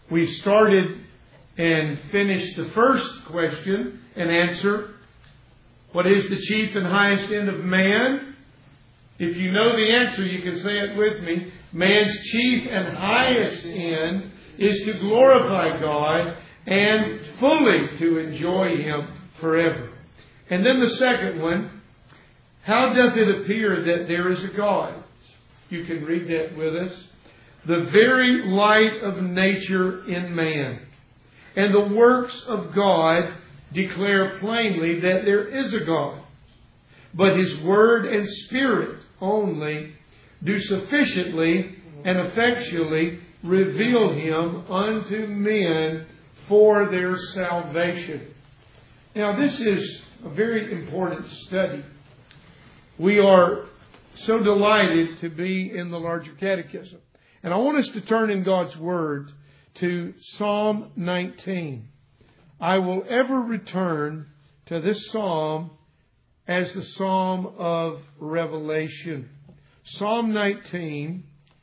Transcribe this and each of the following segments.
We started and finished the first question and answer. What is the chief and highest end of man? If you know the answer, you can say it with me. Man's chief and highest end is to glorify God and fully to enjoy Him forever. And then the second one, how doth it appear that there is a God? You can read that with us. The very light of nature in man and the works of God declare plainly that there is a God. But His Word and Spirit only do sufficiently and effectually reveal Him unto men for their salvation. Now, this is a very important study. We are so delighted to be in the larger catechism. And I want us to turn in God's Word to Psalm 19. I will ever return to this psalm as the Psalm of Revelation. Psalm 19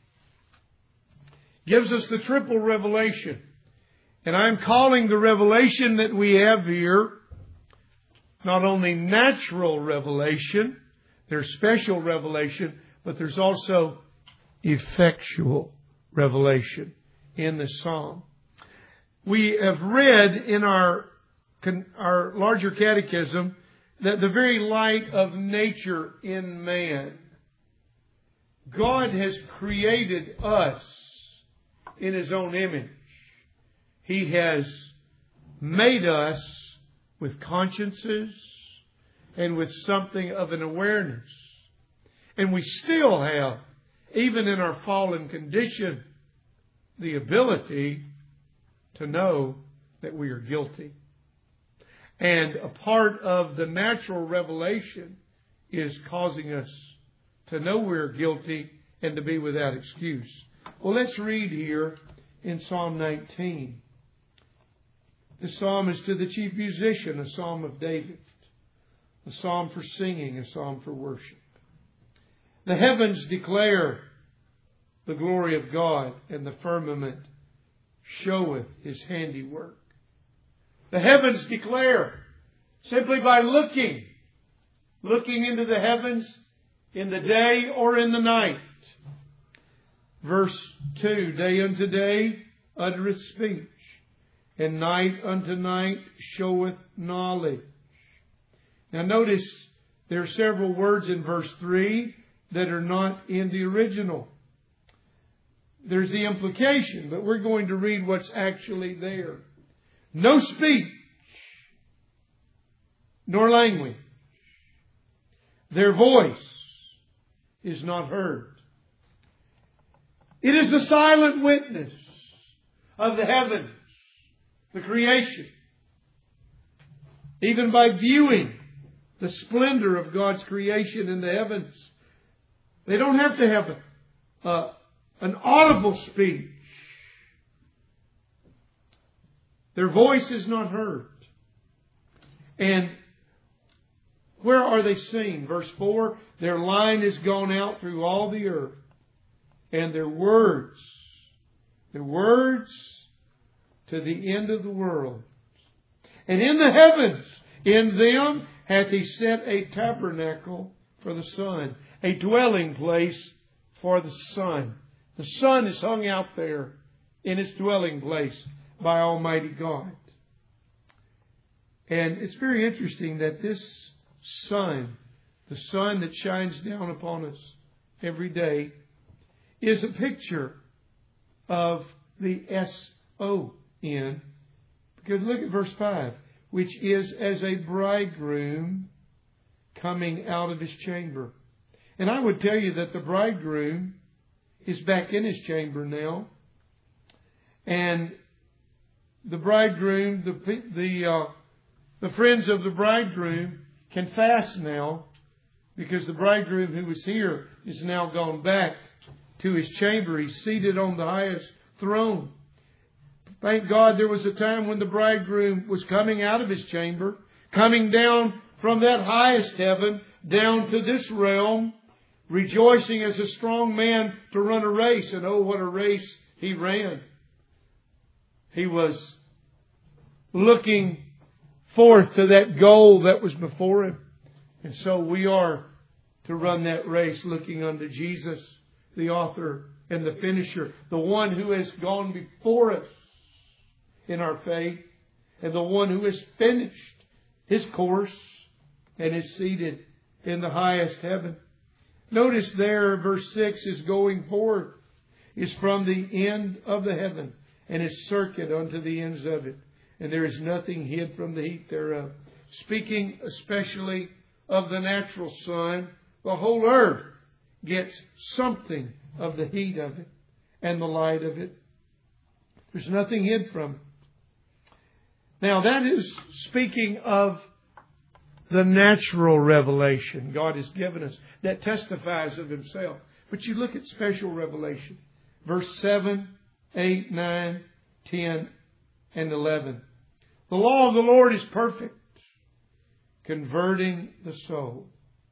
gives us the triple revelation. And I'm calling the revelation that we have here not only natural revelation, there's special revelation, but there's also effectual revelation in the psalm. We have read in our larger catechism that the very light of nature in man, God has created us in His own image. He has made us with consciences and with something of an awareness. And we still have, even in our fallen condition, the ability to know that we are guilty. And a part of the natural revelation is causing us to know we're guilty and to be without excuse. Well, let's read here in Psalm 19. The psalm is to the chief musician, a psalm of David. A psalm for singing, a psalm for worship. The heavens declare the glory of God, and the firmament showeth His handiwork. The heavens declare, simply by looking into the heavens in the day or in the night. Verse 2, day unto day uttereth speech, and night unto night showeth knowledge. Now notice there are several words in verse 3 that are not in the original. There's the implication, but we're going to read what's actually there. No speech, nor language. Their voice is not heard. It is the silent witness of the heavens, the creation. Even by viewing the splendor of God's creation in the heavens, they don't have to have an audible speech. Their voice is not heard. And where are they seen? Verse 4, their line is gone out through all the earth, and their words to the end of the world. And in the heavens, in them hath He set a tabernacle for the sun, a dwelling place for the sun. The sun is hung out there in its dwelling place by Almighty God. And it's very interesting that this sun, the sun that shines down upon us every day, is a picture of the S-O-N. Because look at verse 5, which is as a bridegroom coming out of his chamber. And I would tell you that the bridegroom is back in his chamber now. And the bridegroom, the friends of the bridegroom can fast now, because the bridegroom who was here is now gone back to his chamber. He's seated on the highest throne. Thank God there was a time when the bridegroom was coming out of his chamber, coming down from that highest heaven down to this realm, rejoicing as a strong man to run a race. And oh, what a race he ran. He was looking forth to that goal that was before him. And so we are to run that race looking unto Jesus, the author and the finisher, the one who has gone before us in our faith, and the one who has finished His course and is seated in the highest heaven. Notice there, verse 6 is going forth, is from the end of the heaven, and is circuit unto the ends of it. And there is nothing hid from the heat thereof. Speaking especially of the natural sun, the whole earth gets something of the heat of it and the light of it. There's nothing hid from it. Now that is speaking of the natural revelation God has given us that testifies of Himself. But you look at special revelation. Verse 7, 8, 9, 10, and 11. The law of the Lord is perfect, converting the soul.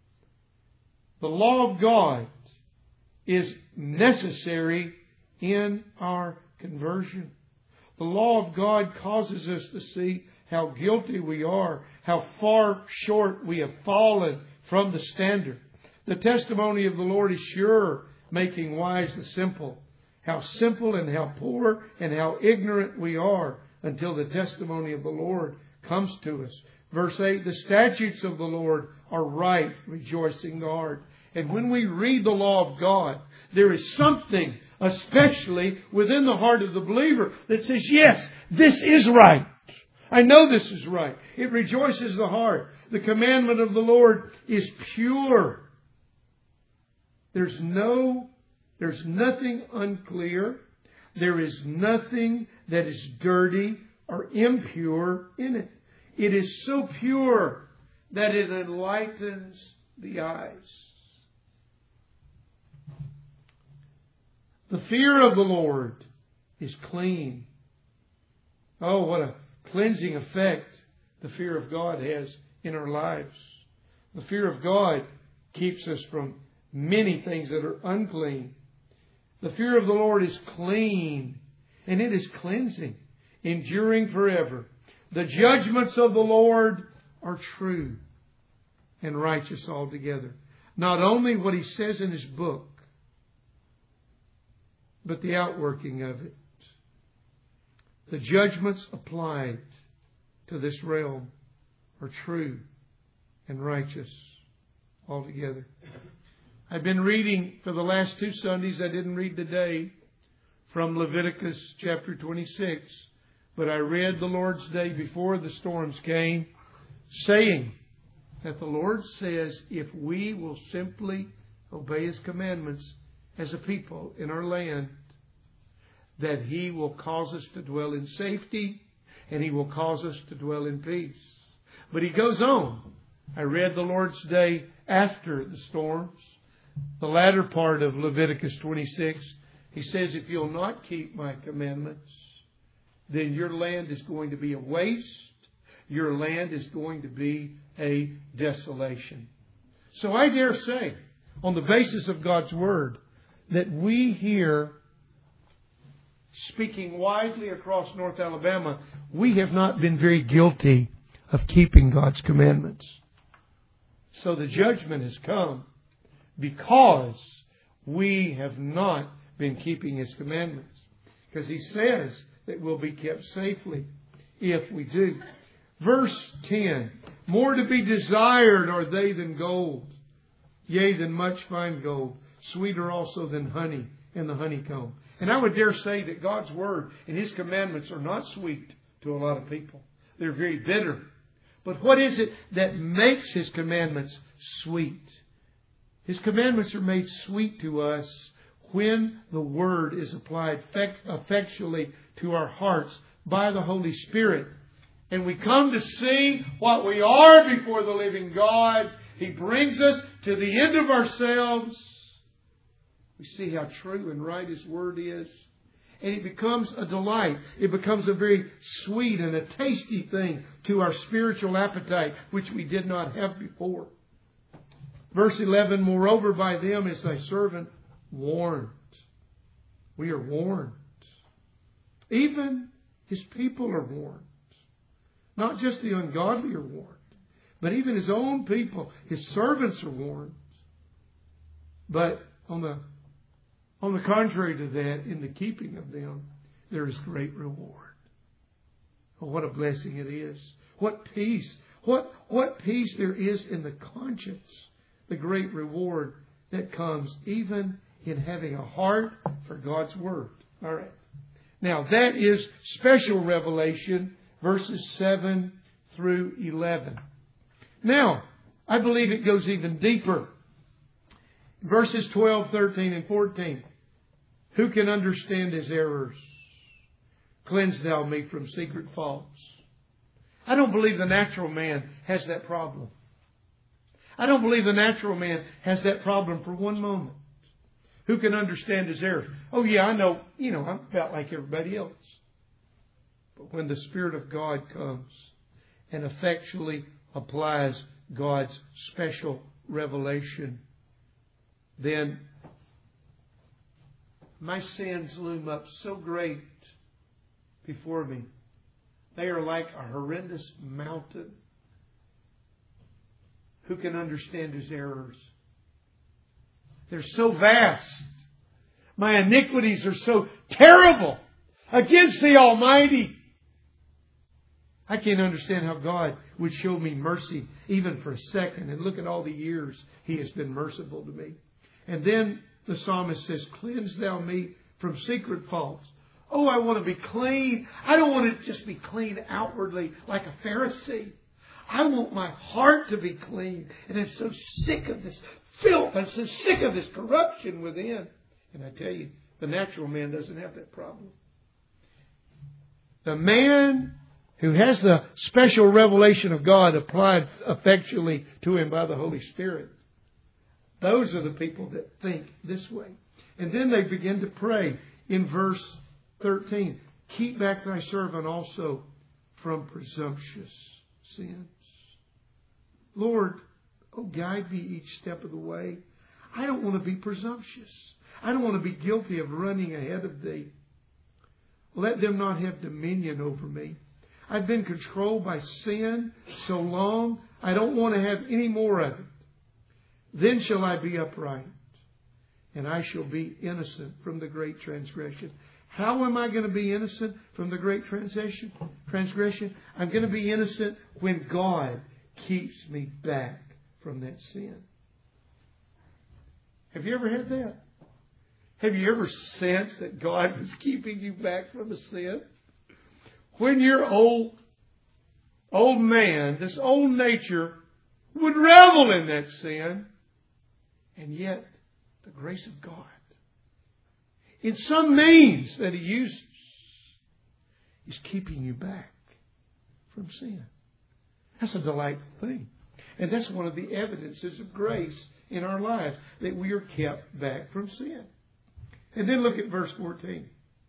The law of God is necessary in our conversion. The law of God causes us to see how guilty we are, how far short we have fallen from the standard. The testimony of the Lord is sure, making wise the simple. How simple and how poor and how ignorant we are until the testimony of the Lord comes to us. Verse 8, the statutes of the Lord are right, rejoicing the heart. And when we read the law of God, there is something, especially within the heart of the believer, that says, yes, this is right. I know this is right. It rejoices the heart. The commandment of the Lord is pure. There's nothing unclear. There is nothing that is dirty or impure in it. It is so pure that it enlightens the eyes. The fear of the Lord is clean. Oh, what a cleansing effect the fear of God has in our lives. The fear of God keeps us from many things that are unclean. The fear of the Lord is clean, and it is cleansing, enduring forever. The judgments of the Lord are true and righteous altogether. Not only what He says in His book, but the outworking of it. The judgments applied to this realm are true and righteous altogether. I've been reading for the last 2 Sundays. I didn't read today from Leviticus chapter 26. But I read the Lord's Day before the storms came, saying that the Lord says if we will simply obey His commandments as a people in our land, that He will cause us to dwell in safety and He will cause us to dwell in peace. But He goes on. I read the Lord's Day after the storms, the latter part of Leviticus 26. He says, if you'll not keep my commandments, then your land is going to be a waste. Your land is going to be a desolation. So I dare say, on the basis of God's Word, that we here, speaking widely across North Alabama, we have not been very guilty of keeping God's commandments. So the judgment has come because we have not been keeping His commandments. Because He says that we'll be kept safely if we do. Verse 10, more to be desired are they than gold, yea, than much fine gold, sweeter also than honey and the honeycomb. And I would dare say that God's Word and His commandments are not sweet to a lot of people. They're very bitter. But what is it that makes His commandments sweet? His commandments are made sweet to us when the Word is applied effectually to our hearts by the Holy Spirit. And we come to see what we are before the living God. He brings us to the end of ourselves. We see how true and right His Word is. And it becomes a delight. It becomes a very sweet and a tasty thing to our spiritual appetite, which we did not have before. Verse 11, moreover, by them is thy servant warned. We are warned. Even His people are warned. Not just the ungodly are warned, but even His own people, His servants are warned. But on the contrary to that, in the keeping of them, there is great reward. Oh, what a blessing it is. What peace. What peace there is in the conscience. The great reward that comes even in having a heart for God's Word. All right. Now, that is special revelation, verses 7 through 11. Now, I believe it goes even deeper. Verses 12, 13, and 14. Who can understand His errors? Cleanse thou me from secret faults. I don't believe the natural man has that problem. I don't believe the natural man has that problem for one moment. Who can understand his errors? Oh yeah, I know, I'm about like everybody else. But when the Spirit of God comes and effectually applies God's special revelation, then my sins loom up so great before me. They are like a horrendous mountain. Who can understand His errors? They're so vast. My iniquities are so terrible against the Almighty. I can't understand how God would show me mercy even for a second. And look at all the years He has been merciful to me. And then the psalmist says, cleanse thou me from secret faults. Oh, I want to be clean. I don't want to just be clean outwardly like a Pharisee. I want my heart to be clean. And I'm so sick of this filth. I'm so sick of this corruption within. And I tell you, the natural man doesn't have that problem. The man who has the special revelation of God applied effectually to him by the Holy Spirit, those are the people that think this way. And then they begin to pray in verse 13. Keep back thy servant also from presumptuous sins. Lord, guide me each step of the way. I don't want to be presumptuous. I don't want to be guilty of running ahead of Thee. Let them not have dominion over me. I've been controlled by sin so long, I don't want to have any more of it. Then shall I be upright, and I shall be innocent from the great transgression. How am I going to be innocent from the great transgression? I'm going to be innocent when God keeps me back from that sin. Have you ever had that? Have you ever sensed that God was keeping you back from a sin? When your old man, this old nature, would revel in that sin, and yet the grace of God, in some means that He uses, is keeping you back from sin. That's a delightful thing. And that's one of the evidences of grace in our lives, that we are kept back from sin. And then look at verse 14.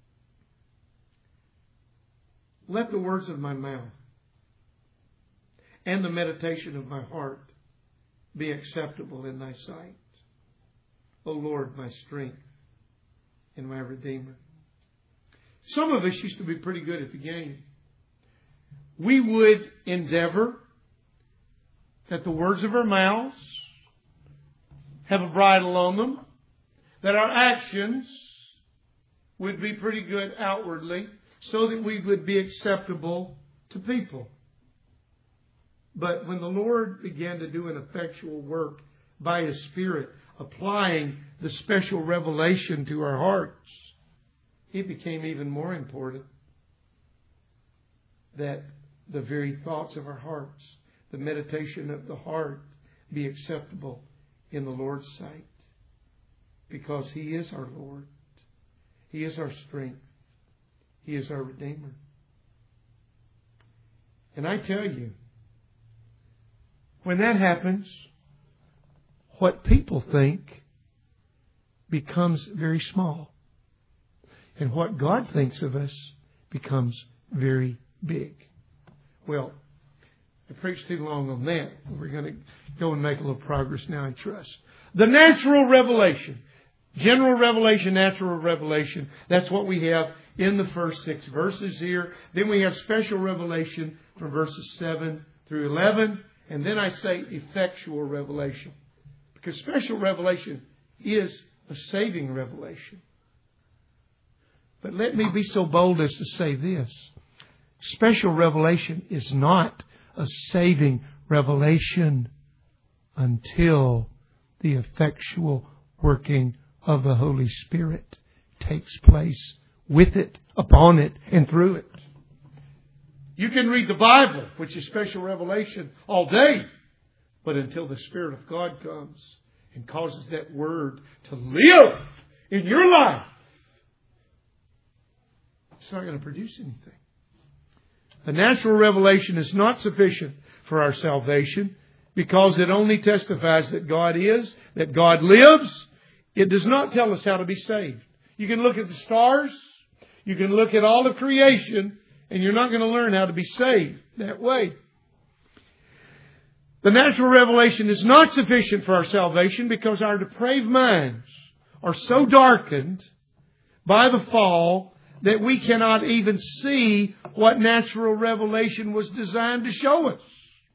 Let the words of my mouth and the meditation of my heart be acceptable in Thy sight, O Lord, my strength and my Redeemer. Some of us used to be pretty good at the game. We would endeavor that the words of our mouths have a bridle on them, that our actions would be pretty good outwardly, so that we would be acceptable to people. But when the Lord began to do an effectual work by His Spirit, applying the special revelation to our hearts, it became even more important that the very thoughts of our hearts, the meditation of the heart, be acceptable in the Lord's sight. Because He is our Lord. He is our strength. He is our Redeemer. And I tell you, when that happens, what people think becomes very small. And what God thinks of us becomes very big. Well, I preached too long on that. We're going to go and make a little progress now, I trust. The natural revelation. General revelation, natural revelation. That's what we have in the first 6 verses here. Then we have special revelation from verses 7 through 11. And then I say effectual revelation. Because special revelation is a saving revelation. But let me be so bold as to say this. Special revelation is not a saving revelation until the effectual working of the Holy Spirit takes place with it, upon it, and through it. You can read the Bible, which is special revelation, all day. But until the Spirit of God comes and causes that Word to live in your life, it's not going to produce anything. The natural revelation is not sufficient for our salvation because it only testifies that God is, that God lives. It does not tell us how to be saved. You can look at the stars. You can look at all of creation. And you're not going to learn how to be saved that way. The natural revelation is not sufficient for our salvation because our depraved minds are so darkened by the fall that we cannot even see what natural revelation was designed to show us.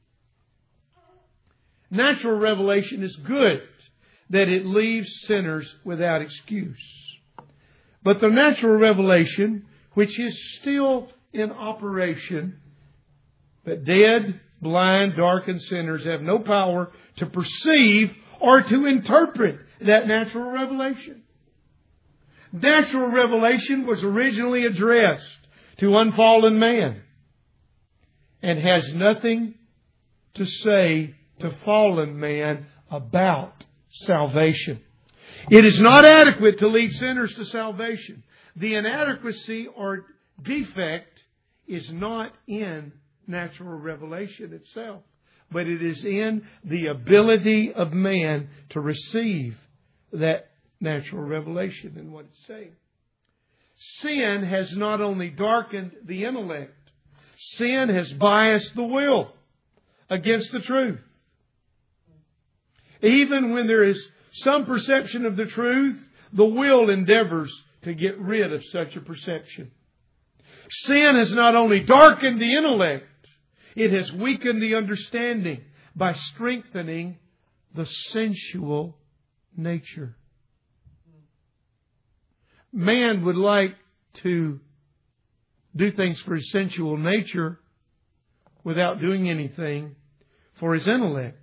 Natural revelation is good, that it leaves sinners without excuse. But the natural revelation, which is still in operation, but dead, blind, darkened sinners have no power to perceive or to interpret that natural revelation. Natural revelation was originally addressed to unfallen man and has nothing to say to fallen man about salvation. It is not adequate to lead sinners to salvation. The inadequacy or defect is not in natural revelation itself, but it is in the ability of man to receive that natural revelation and what it's saying. Sin has not only darkened the intellect, sin has biased the will against the truth. Even when there is some perception of the truth, the will endeavors to get rid of such a perception. Sin has not only darkened the intellect, it has weakened the understanding by strengthening the sensual nature. Man would like to do things for his sensual nature without doing anything for his intellect.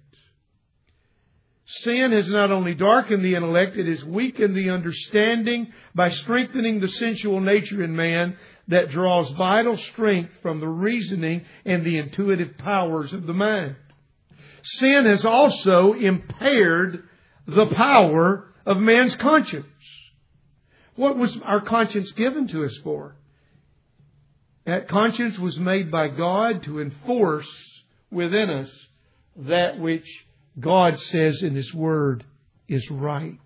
Sin has not only darkened the intellect, it has weakened the understanding by strengthening the sensual nature in man that draws vital strength from the reasoning and the intuitive powers of the mind. Sin has also impaired the power of man's conscience. What was our conscience given to us for? That conscience was made by God to enforce within us that which God says in His Word is right.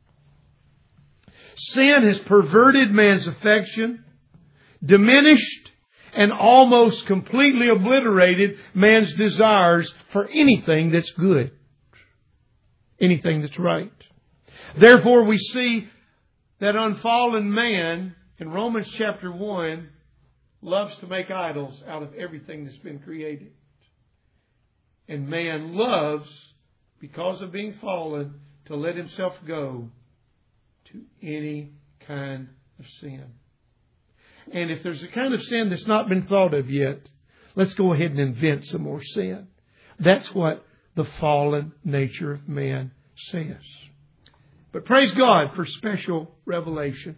Sin has perverted man's affection, diminished and almost completely obliterated man's desires for anything that's good, anything that's right. Therefore, we see that unfallen man in Romans chapter 1 loves to make idols out of everything that's been created. And man loves, because of being fallen, to let himself go to any kind of sin. And if there's a kind of sin that's not been thought of yet, let's go ahead and invent some more sin. That's what the fallen nature of man says. But praise God for special revelation.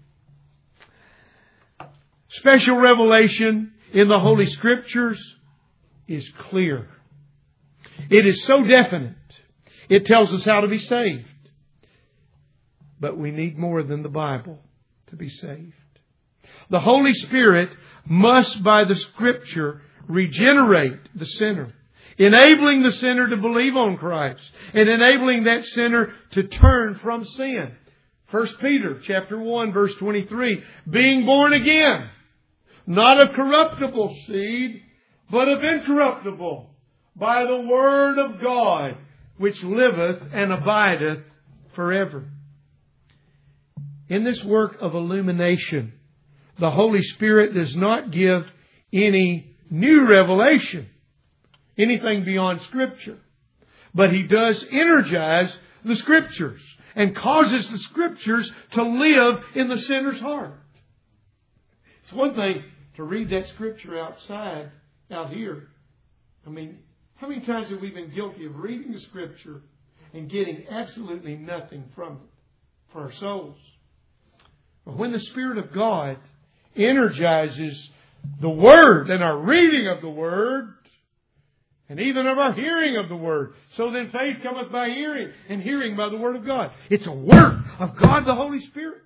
Special revelation in the Holy Scriptures is clear. It is so definite. It tells us how to be saved. But we need more than the Bible to be saved. The Holy Spirit must, by the Scripture, regenerate the sinner, enabling the sinner to believe on Christ and enabling that sinner to turn from sin. 1 Peter chapter 1 verse 23, being born again, not of corruptible seed, but of incorruptible, by the Word of God, which liveth and abideth forever. In this work of illumination, the Holy Spirit does not give any new revelation, anything beyond Scripture. But He does energize the Scriptures and causes the Scriptures to live in the sinner's heart. It's one thing to read that Scripture outside, out here. I mean, how many times have we been guilty of reading the Scripture and getting absolutely nothing from it for our souls? But when the Spirit of God energizes the Word and our reading of the Word, and even of our hearing of the Word, so then faith cometh by hearing, and hearing by the Word of God. It's a work of God the Holy Spirit.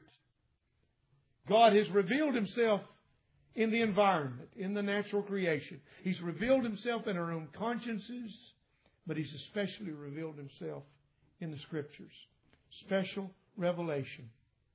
God has revealed Himself in the environment, in the natural creation. He's revealed Himself in our own consciences, but He's especially revealed Himself in the Scriptures. Special revelation.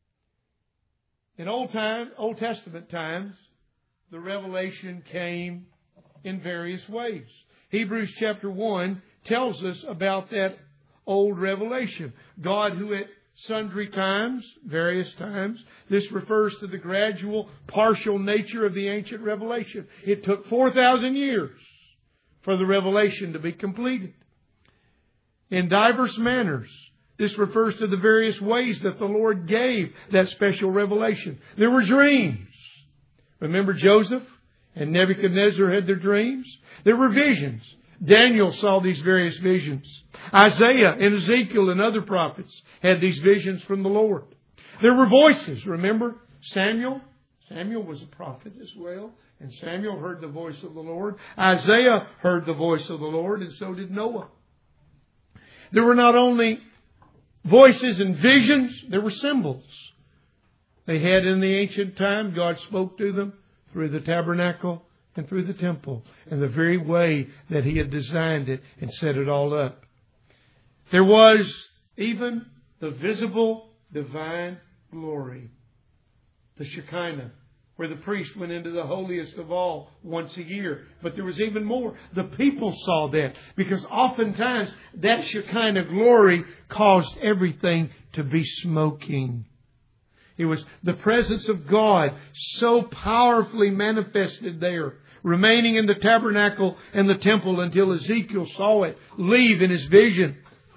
In Old Testament times, the revelation came in various ways. Hebrews chapter 1 tells us about that old revelation. God who at sundry times, various times, this refers to the gradual, partial nature of the ancient revelation. It took 4,000 years for the revelation to be completed. In diverse manners, this refers to the various ways that the Lord gave that special revelation. There were dreams. Remember Joseph and Nebuchadnezzar had their dreams? There were visions. Daniel saw these various visions. Isaiah and Ezekiel and other prophets had these visions from the Lord. There were voices. Remember Samuel? Samuel was a prophet as well. And Samuel heard the voice of the Lord. Isaiah heard the voice of the Lord, and so did Noah. There were not only voices and visions, there were symbols. They had in the ancient time, God spoke to them through the tabernacle and through the temple, and the very way that He had designed it and set it all up. There was even the visible divine glory, the Shekinah, where the priest went into the holiest of all once a year. But there was even more. The people saw that, because oftentimes that Shekinah glory caused everything to be smoking. It was the presence of God so powerfully manifested there, remaining in the tabernacle and the temple until Ezekiel saw it leave in his vision.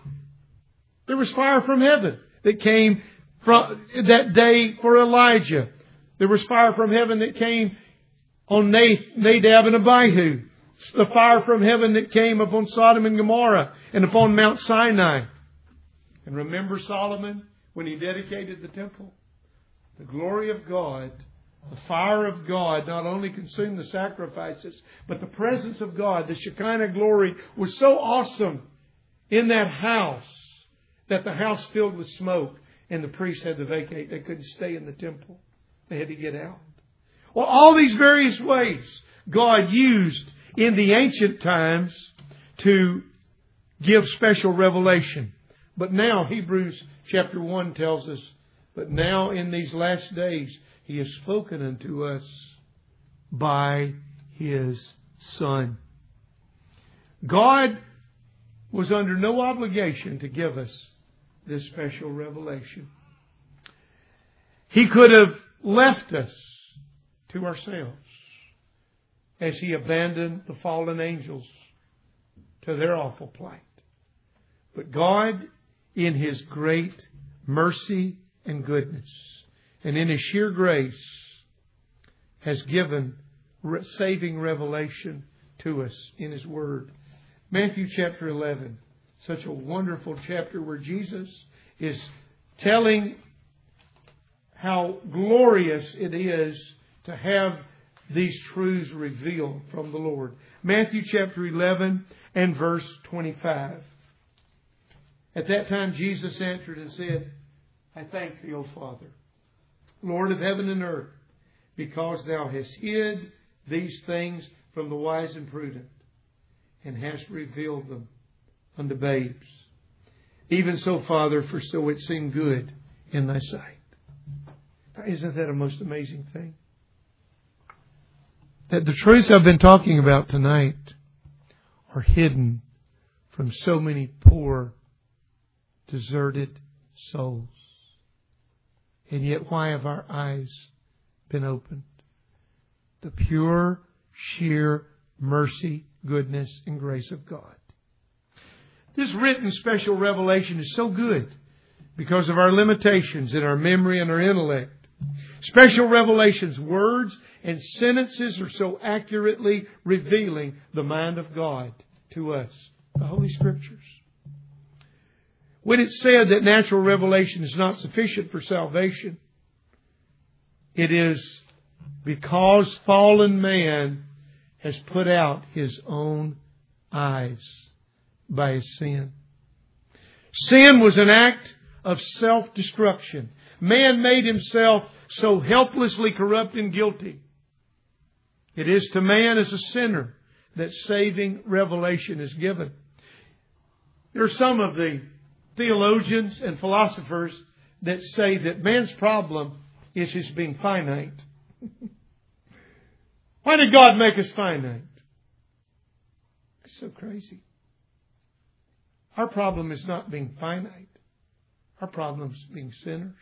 There was fire from heaven that came from that day for Elijah. There was fire from heaven that came on Nadab and Abihu. The fire from heaven that came upon Sodom and Gomorrah and upon Mount Sinai. And remember Solomon when he dedicated the temple? The glory of God, the fire of God not only consumed the sacrifices, but the presence of God, the Shekinah glory, was so awesome in that house that the house filled with smoke and the priests had to vacate. They couldn't stay in the temple. They had to get out. Well, all these various ways God used in the ancient times to give special revelation. But now Hebrews chapter 1 tells us, but now in these last days He has spoken unto us by His Son. God was under no obligation to give us this special revelation. He could have left us to ourselves as He abandoned the fallen angels to their awful plight. But God, in His great mercy and goodness, and in His sheer grace, has given saving revelation to us in His Word. Matthew chapter 11, such a wonderful chapter where Jesus is telling how glorious it is to have these truths revealed from the Lord. Matthew chapter 11 and verse 25. At that time Jesus answered and said, I thank Thee, O Father, Lord of heaven and earth, because Thou hast hid these things from the wise and prudent, and hast revealed them unto babes. Even so, Father, for so it seemed good in Thy sight. Now, isn't that a most amazing thing? That the truths I've been talking about tonight are hidden from so many poor, deserted souls. And yet, why have our eyes been opened. The pure, sheer mercy, goodness, and grace of God. This written special revelation is so good because of our limitations in our memory and our intellect. Special revelations, words and sentences are so accurately revealing the mind of God to us. The Holy Scriptures. When it's said that natural revelation is not sufficient for salvation, it is because fallen man has put out his own eyes by his sin. Sin was an act of self-destruction. Man made himself so helplessly corrupt and guilty. It is to man as a sinner that saving revelation is given. There are some of the theologians and philosophers that say that man's problem is his being finite. Why did God make us finite? It's so crazy. Our problem is not being finite. Our problem is being sinners.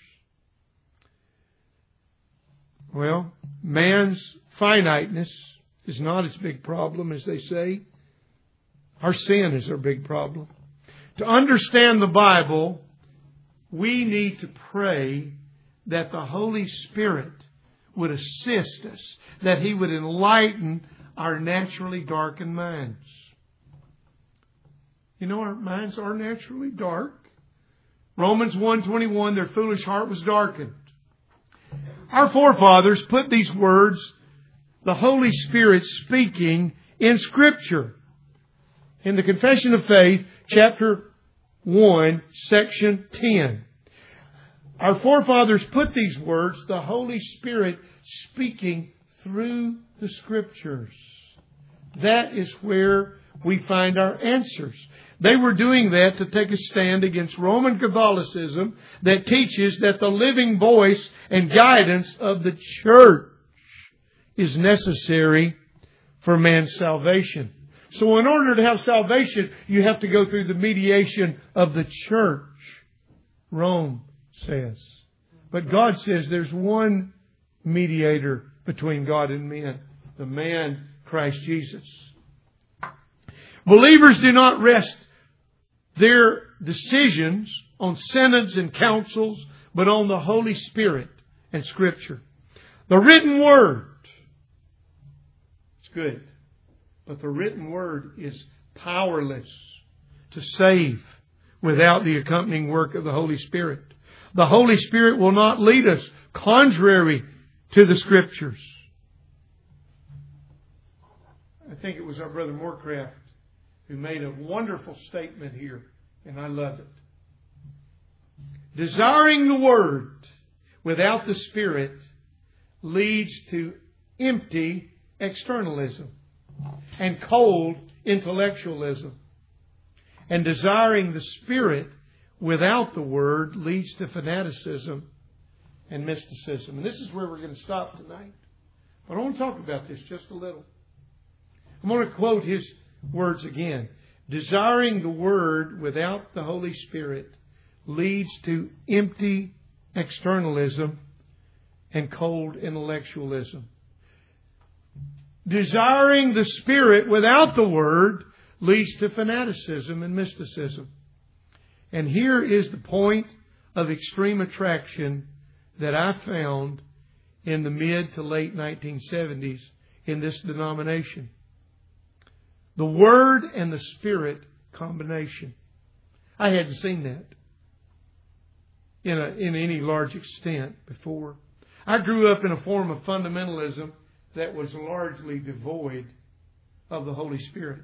Well, man's finiteness is not as big a problem as they say. Our sin is our big problem. To understand the Bible, we need to pray that the Holy Spirit would assist us, that He would enlighten our naturally darkened minds. You know, our minds are naturally dark. Romans 1:21, their foolish heart was darkened. Our forefathers put these words, the Holy Spirit speaking, in Scripture. In the Confession of Faith, chapter 1, section 10. Our forefathers put these words, the Holy Spirit speaking through the Scriptures. That is where we find our answers. They were doing that to take a stand against Roman Catholicism that teaches that the living voice and guidance of the church is necessary for man's salvation. So in order to have salvation, you have to go through the mediation of the church, Rome says. But God says there's one mediator between God and men, the man Christ Jesus. Believers do not rest their decisions on synods and councils, but on the Holy Spirit and Scripture. The written Word, it's good, but the written Word is powerless to save without the accompanying work of the Holy Spirit. The Holy Spirit will not lead us contrary to the Scriptures. I think it was our brother Moorcraft who made a wonderful statement here, and I love it. Desiring the Word without the Spirit leads to empty externalism and cold intellectualism. And desiring the Spirit without the Word leads to fanaticism and mysticism. And this is where we're going to stop tonight. But I want to talk about this just a little. I'm going to quote his words again. Desiring the Word without the Holy Spirit leads to empty externalism and cold intellectualism. Desiring the Spirit without the Word leads to fanaticism and mysticism. And here is the point of extreme attraction that I found in the mid to late 1970s in this denomination. The Word and the Spirit combination. I hadn't seen that in any large extent before. I grew up in a form of fundamentalism that was largely devoid of the Holy Spirit.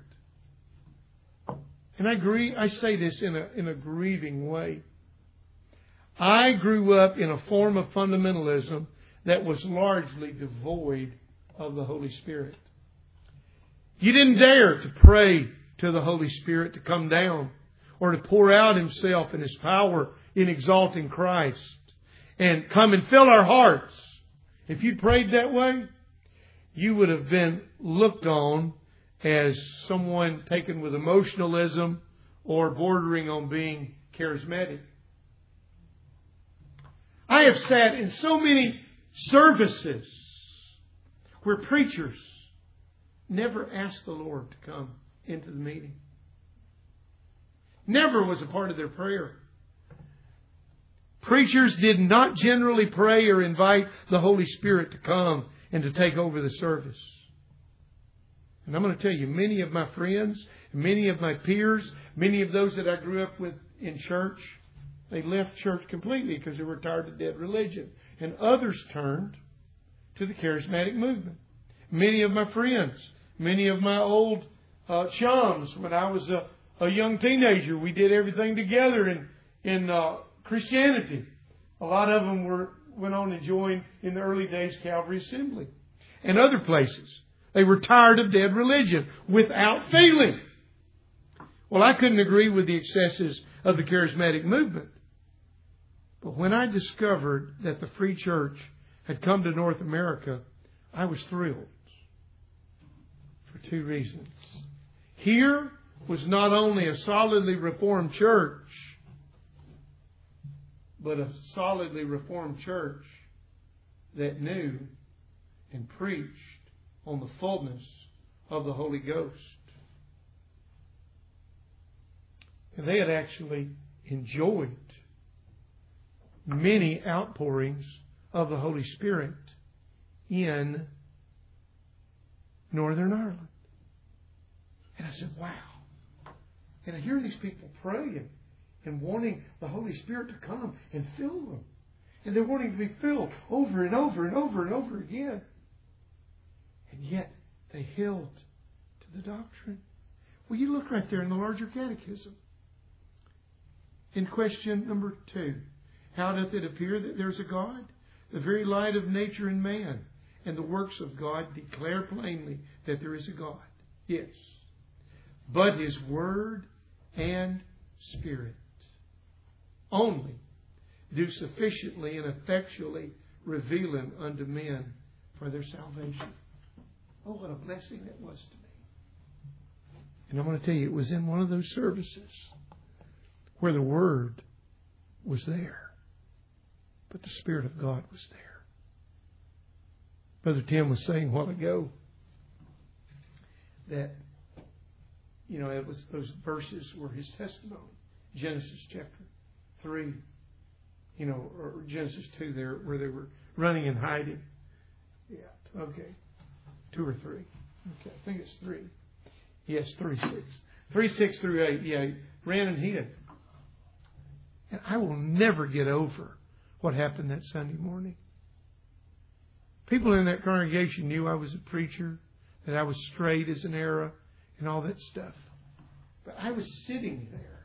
And I say this in a grieving way. I grew up in a form of fundamentalism that was largely devoid of the Holy Spirit. You didn't dare to pray to the Holy Spirit to come down or to pour out Himself and His power in exalting Christ and come and fill our hearts. If you'd prayed that way, you would have been looked on as someone taken with emotionalism or bordering on being charismatic. I have sat in so many services where preachers never asked the Lord to come into the meeting. Never was a part of their prayer. Preachers did not generally pray or invite the Holy Spirit to come and to take over the service. And I'm going to tell you, many of my friends, many of my peers, many of those that I grew up with in church, they left church completely because they were tired of dead religion. And others turned to the charismatic movement. Many of my friends, many of my old chums, when I was a young teenager, we did everything together in Christianity. A lot of them went on and joined in the early days Calvary Assembly and other places. They were tired of dead religion without feeling. Well, I couldn't agree with the excesses of the charismatic movement. But when I discovered that the Free Church had come to North America, I was thrilled for two reasons. Here was not only a solidly Reformed church, but a solidly Reformed church that knew and preached on the fullness of the Holy Ghost. And they had actually enjoyed many outpourings of the Holy Spirit in Northern Ireland. And I said, wow. And I hear these people praying and wanting the Holy Spirit to come and fill them. And they're wanting to be filled over and over and over and over again. And yet they held to the doctrine. Well, you look right there in the larger catechism. In question number 2, how doth it appear that there's a God? The very light of nature and man and the works of God declare plainly that there is a God. Yes. But His Word and Spirit only do sufficiently and effectually reveal Him unto men for their salvation. Oh, what a blessing that was to me. And I'm going to tell you, it was in one of those services where the Word was there, but the Spirit of God was there. Brother Tim was saying a while ago that, it was those verses were his testimony. Genesis chapter 3, or Genesis 2 there, where they were running and hiding. Yeah, okay. 2 or 3. Okay, I think it's 3. Yes, 3:6. 3:6 through 8. Yeah, ran and hid. And I will never get over what happened that Sunday morning. People in that congregation knew I was a preacher, that I was straight as an arrow, and all that stuff. But I was sitting there.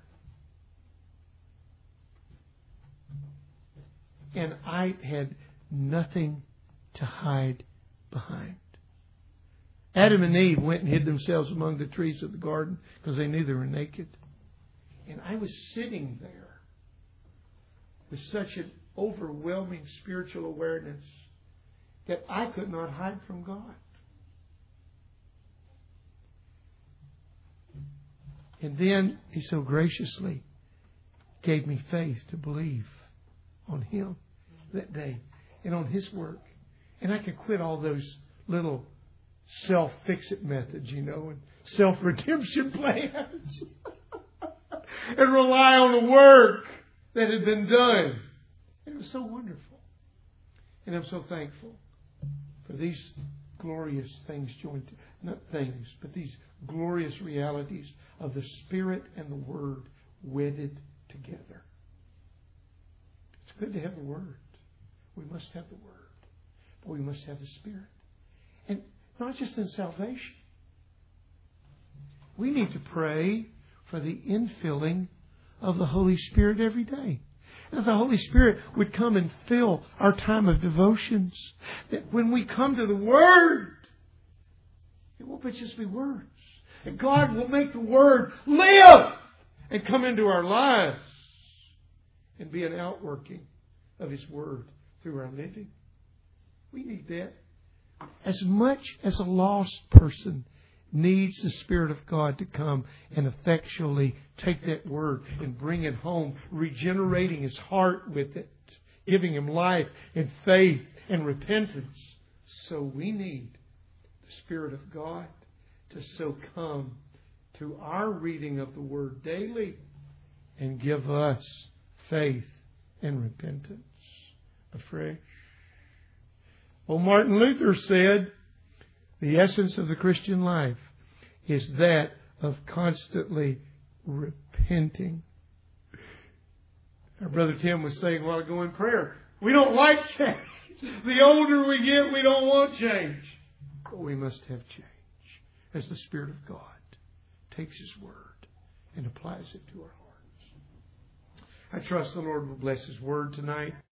And I had nothing to hide behind. Adam and Eve went and hid themselves among the trees of the garden because they knew they were naked. And I was sitting there with such an overwhelming spiritual awareness that I could not hide from God. And then He so graciously gave me faith to believe on Him that day and on His work. And I could quit all those little self-fix-it methods, and self-redemption plans and rely on the work that had been done. And it was so wonderful. And I'm so thankful for these glorious things joined, not things, but these glorious realities of the Spirit and the Word wedded together. It's good to have the Word. We must have the Word. But we must have the Spirit. And not just in salvation. We need to pray for the infilling of the Holy Spirit every day. That the Holy Spirit would come and fill our time of devotions. That when we come to the Word, it won't just be words. And God will make the Word live and come into our lives and be an outworking of His Word through our living. We need that. As much as a lost person needs the Spirit of God to come and effectually take that Word and bring it home, regenerating his heart with it, giving him life and faith and repentance. So we need the Spirit of God to so come to our reading of the Word daily and give us faith and repentance afresh. Well, Martin Luther said, the essence of the Christian life is that of constantly repenting. Our Brother Tim was saying a while ago in prayer, we don't like change. The older we get, we don't want change. But we must have change as the Spirit of God takes His Word and applies it to our hearts. I trust the Lord will bless His Word tonight.